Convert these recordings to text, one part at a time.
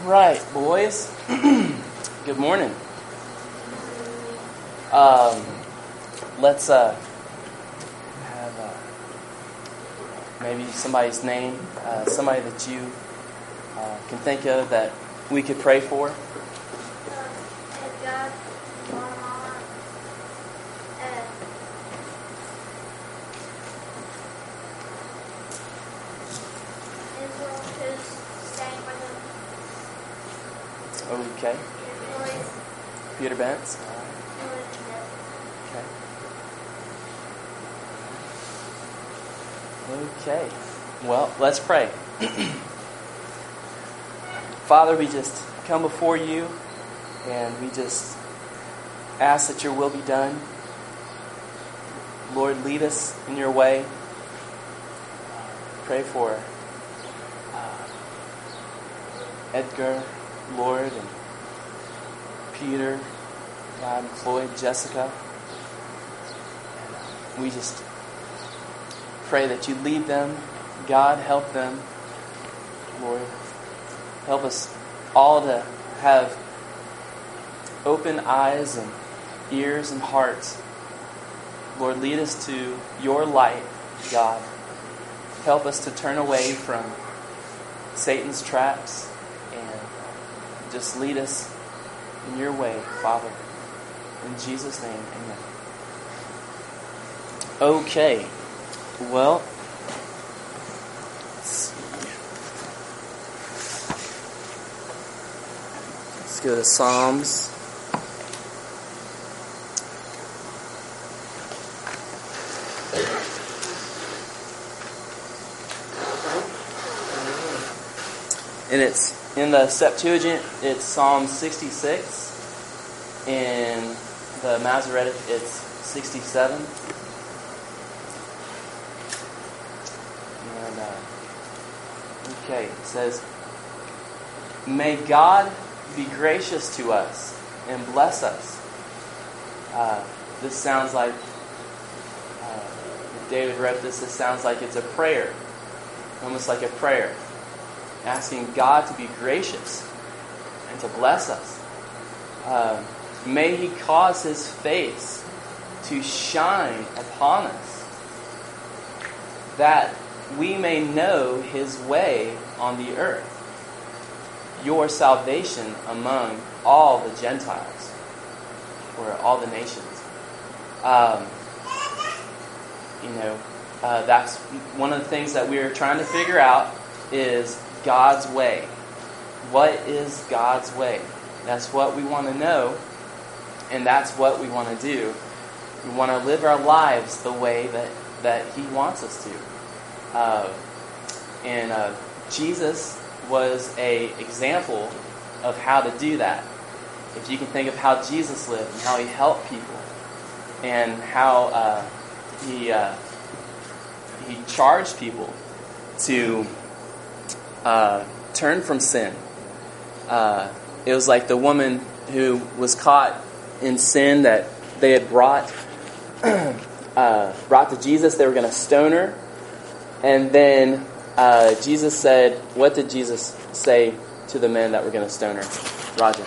Right, boys. Good morning. Let's have maybe somebody's name, somebody that you can think of that we could pray for. Edgar, Mama, Israel, who's staying with him. Okay. Peter Bentz. Okay. Well, let's pray. Father, we just come before you and we just ask that your will be done. Lord, lead us in your way. Pray for Edgar, Lord, and Peter, God, Floyd, Jessica. And we just pray that you lead them. God, help them. Lord, help us all to have open eyes and ears and hearts. Lord, lead us to your light, God. Help us to turn away from Satan's traps and just lead us in your way, Father. In Jesus' name, amen. Okay. Well, let's see. Let's go to Psalms. And it's in the Septuagint, it's Psalm 66. In the Masoretic, it's 67. And, okay, it says, "May God be gracious to us and bless us." This sounds like, if David wrote this sounds like it's a prayer. Almost like a prayer. Asking God to be gracious and to bless us. May He cause His face to shine upon us, that we may know His way on the earth, your salvation among all the Gentiles, or all the nations. That's one of the things that we're trying to figure out is God's way. What is God's way? That's what we want to know, and that's what we want to do. We want to live our lives the way that He wants us to. And Jesus was an example of how to do that. If you can think of how Jesus lived and how He helped people, and how He charged people to turn from sin. It was like the woman who was caught in sin that they had brought to Jesus. They were going to stone her. And then Jesus said, what did Jesus say to the men that were going to stone her? Roger.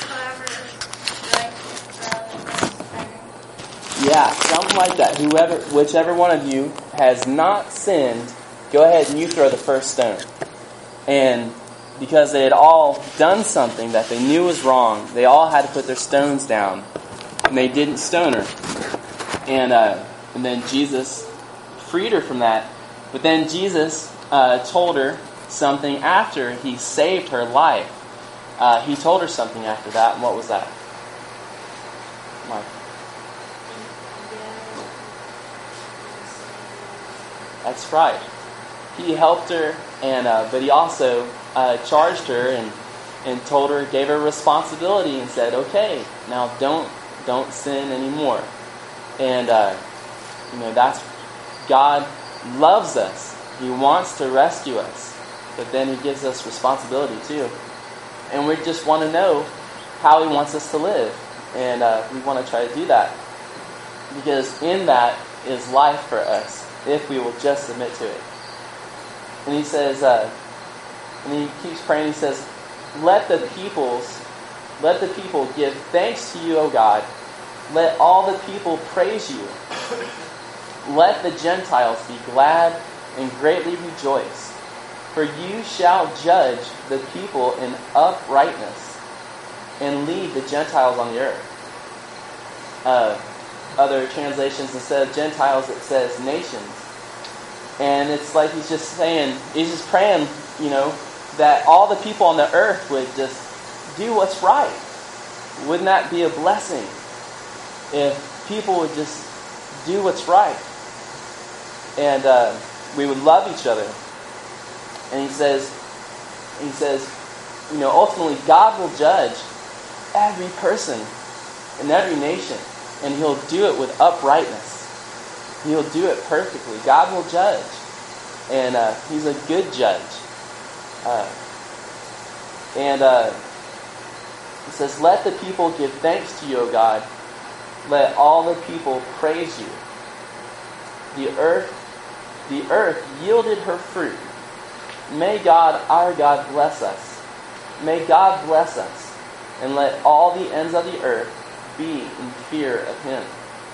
Yeah, something like that. Whichever one of you has not sinned, go ahead and you throw the first stone. And because they had all done something that they knew was wrong, they all had to put their stones down. And they didn't stone her. And then Jesus freed her from that. But then Jesus told her something after He saved her life. He told her something after that. And what was that? Mike. That's right. He helped her, but He also charged her and told her, gave her responsibility, and said, "Okay, now don't sin anymore." And that's God loves us. He wants to rescue us, but then He gives us responsibility too. And we just want to know how He wants us to live, and we want to try to do that, because in that is life for us if we will just submit to it. And He says, and He keeps praying. He says, let the people give thanks to you, O God. Let all the people praise you. Let the Gentiles be glad and greatly rejoice. For you shall judge the people in uprightness and lead the Gentiles on the earth. Other translations, instead of Gentiles, it says nations. And it's like he's just praying, that all the people on the earth would just do what's right. Wouldn't that be a blessing if people would just do what's right? And we would love each other. And he says, ultimately God will judge every person in every nation. And he'll do it with uprightness. He'll do it perfectly. God will judge. And he's a good judge. It says, let the people give thanks to you, O God. Let all the people praise you. The earth yielded her fruit. May God, our God, bless us. May God bless us. And let all the ends of the earth be in fear of him.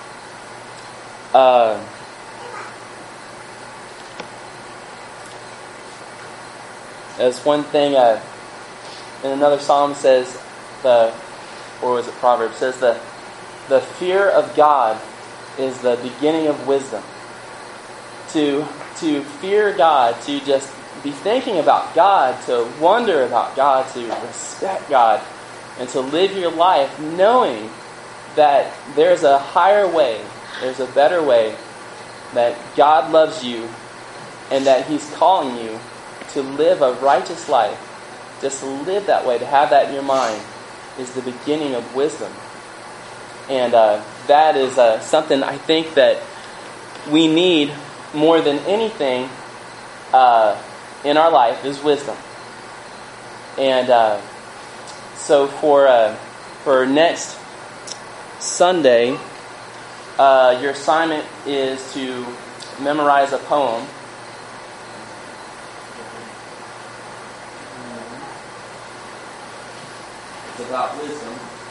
As one thing in another psalm says, Proverbs says the fear of God is the beginning of wisdom. To fear God, to just be thinking about God, to wonder about God, to respect God, and to live your life knowing that there's a higher way, there's a better way, that God loves you, and that He's calling you to live a righteous life. Just to live that way, to have that in your mind, is the beginning of wisdom. And that is something I think that we need more than anything in our life, is wisdom. And so for next Sunday, your assignment is to memorize a poem. It's about wisdom.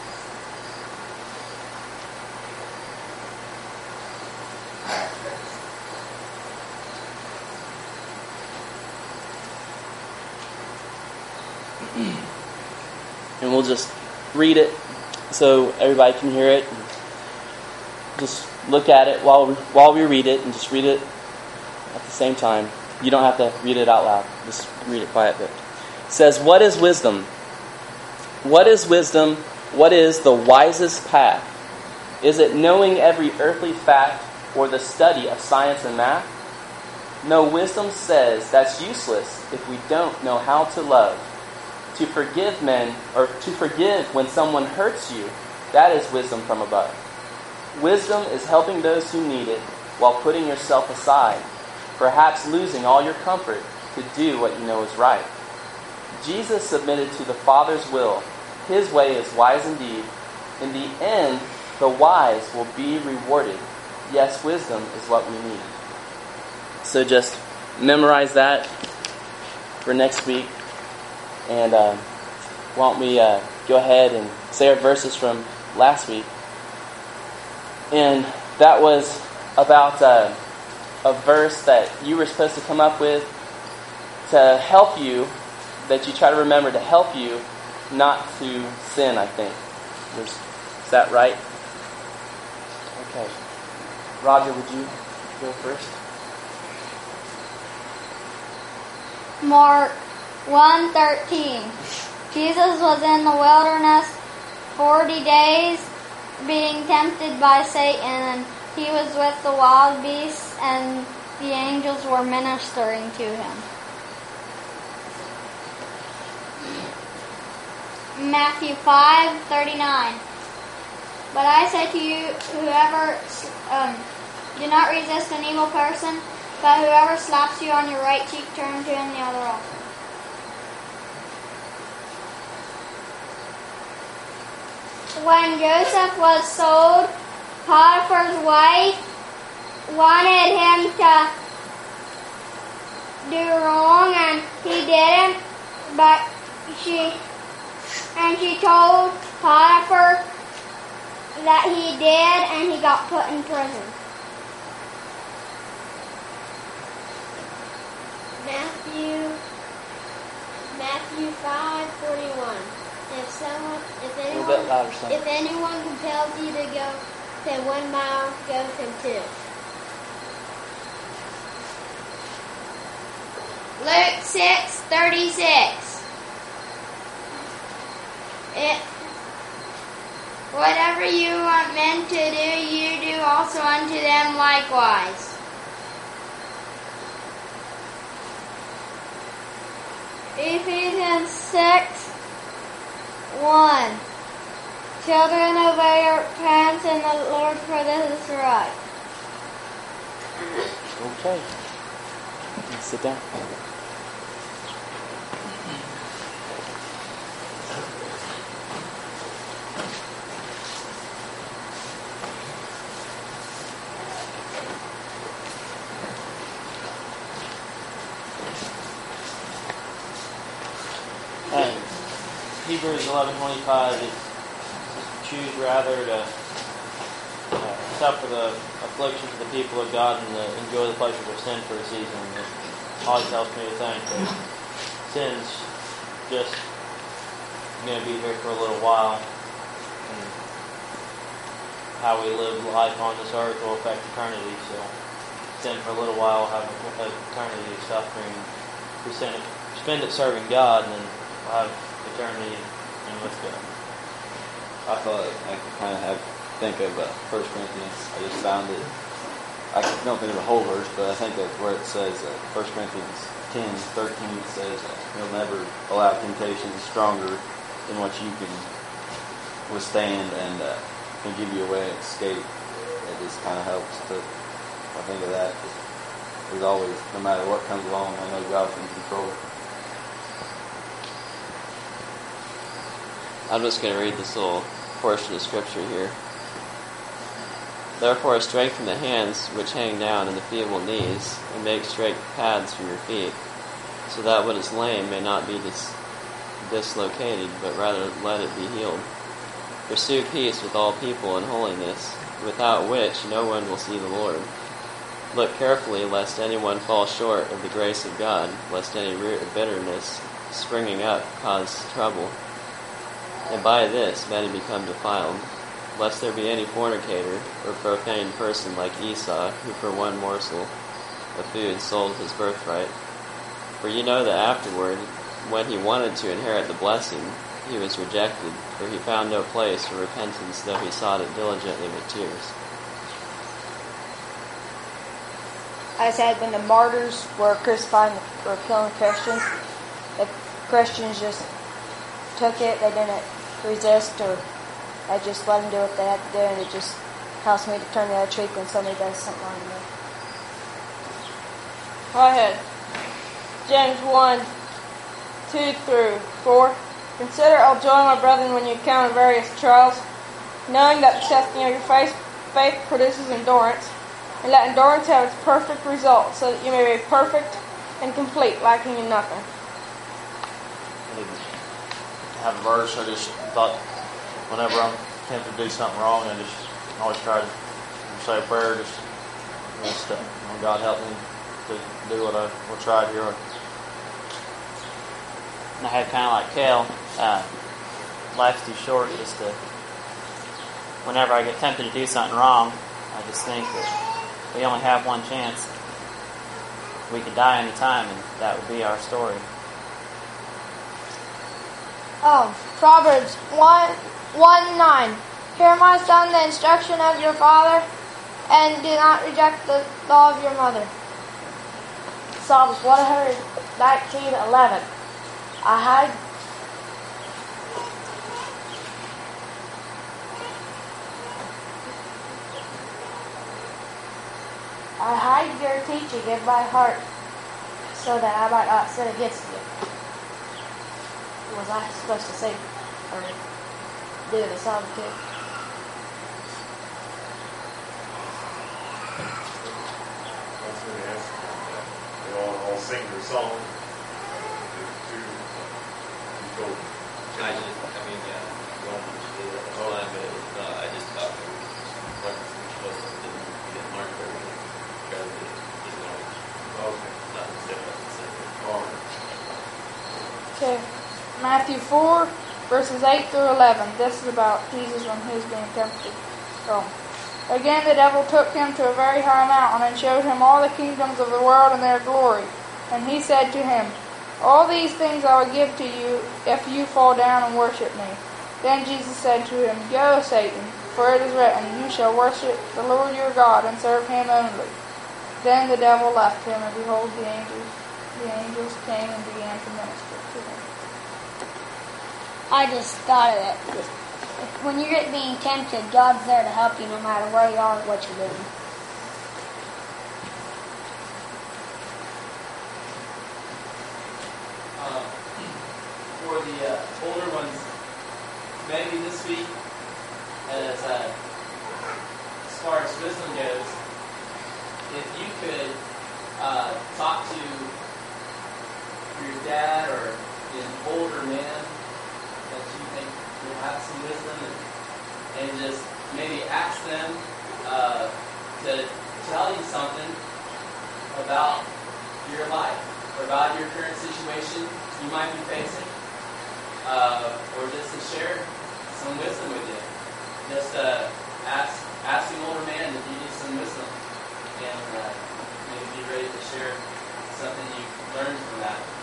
And we'll just read it so everybody can hear it. Just look at it while we read it, and just read it at the same time. You don't have to read it out loud. Just read it quiet. It says, "What is wisdom? What is wisdom? What is the wisest path? Is it knowing every earthly fact, or the study of science and math? No, wisdom says that's useless if we don't know how to love. To forgive men, or to forgive when someone hurts you, that is wisdom from above. Wisdom is helping those who need it while putting yourself aside, perhaps losing all your comfort to do what you know is right. Jesus submitted to the Father's will. His way is wise indeed. In the end, the wise will be rewarded. Yes, wisdom is what we need." So just memorize that for next week. And why don't we go ahead and say our verses from last week. And that was about a verse that you were supposed to come up with to help you, that you try to remember to help you not to sin, I think. Is that right? Okay. Roger, would you go first? Mark 1:13. Jesus was in the wilderness 40 days being tempted by Satan, and he was with the wild beasts, and the angels were ministering to him. Matthew 5:39. But I say to you, do not resist an evil person, but whoever slaps you on your right cheek, turn to him the other also. When Joseph was sold, Potiphar's wife wanted him to do wrong, and he didn't, but she And she told Potiphar that he did, and he got put in prison. Matthew 5:41. If anyone compels you to go 1 mile, go 2. Luke 6:36. Whatever you want men to do, you do also unto them likewise. Ephesians 6:1. Children, obey your parents in the Lord, for this is right. Okay. Sit down. Hebrews 11:25, it choose rather to suffer the afflictions of the people of God and enjoy the pleasures of sin for a season. It always helps me to think that sin's just going to be here for a little while, and how we live life on this earth will affect eternity. So sin for a little while will have eternity of suffering. We spend it serving God, and then we'll have eternity and with God. I thought I could kind of think of 1 Corinthians. I just found it. I don't think of the whole verse, but I think of where it says 1 Corinthians 10:13 says He'll never allow temptations stronger than what you can withstand, and can give you a way to escape. It just kind of helps. But I think of that. There's always, no matter what comes along, I know God's in control. I'm just going to read this little portion of scripture here. Therefore strengthen the hands which hang down and the feeble knees, and make straight paths for your feet, so that what is lame may not be dislocated, but rather let it be healed. Pursue peace with all people and holiness, without which no one will see the Lord. Look carefully lest anyone fall short of the grace of God, lest any root of bitterness springing up cause trouble. And by this many become defiled, lest there be any fornicator or profane person like Esau, who for one morsel of food sold his birthright. For you know that afterward, when he wanted to inherit the blessing, he was rejected, for he found no place for repentance, though he sought it diligently with tears. I said when the martyrs were crucifying or killing Christians, the Christians just took it, they didn't resist, or I just let them do what they had to do, and it just helps me to turn the other cheek when somebody does something wrong to me. Go ahead. James 1:2-4. Consider all joy, my brethren, when you encounter various trials, knowing that the testing of your faith produces endurance, and let endurance have its perfect result, so that you may be perfect and complete, lacking in nothing. I have a verse. I just thought whenever I'm tempted to do something wrong, I just always try to say a prayer. Just God help me to do what I will try here. And I had kind of like Kel, life's too short just to, whenever I get tempted to do something wrong, I just think that we only have one chance. We could die any time, and that would be our story. Proverbs 1:9. Hear, my son, the instruction of your father, and do not reject the law of your mother. Psalms 119:11. I hide your teaching in my heart, so that I might not sin against you. Was I supposed to sing or do the song too? That's when they ask that. They all sing their song to be told. I mean, yeah, you want to do that all the time, but it was not. I just thought it was supposed to didn't learn everything because it just knowledge. Okay. Nothing different. All right. Okay. Matthew 4, verses 8 through 11. This is about Jesus when he was being tempted. Again, the devil took him to a very high mountain and showed him all the kingdoms of the world and their glory. And he said to him, "All these things I will give to you if you fall down and worship me." Then Jesus said to him, "Go, Satan, for it is written, you shall worship the Lord your God and serve him only." Then the devil left him, and behold, the angels came and began to minister to him. I just thought of it. When you're being tempted, God's there to help you no matter where you are or what you're doing. For the older ones, maybe this week, as far as wisdom goes, if you could talk to your dad or an older man that you think will have some wisdom, and just maybe ask them to tell you something about your life or about your current situation you might be facing, or just to share some wisdom with you. Just ask an older man to give you some wisdom, and maybe be ready to share something you've learned from that.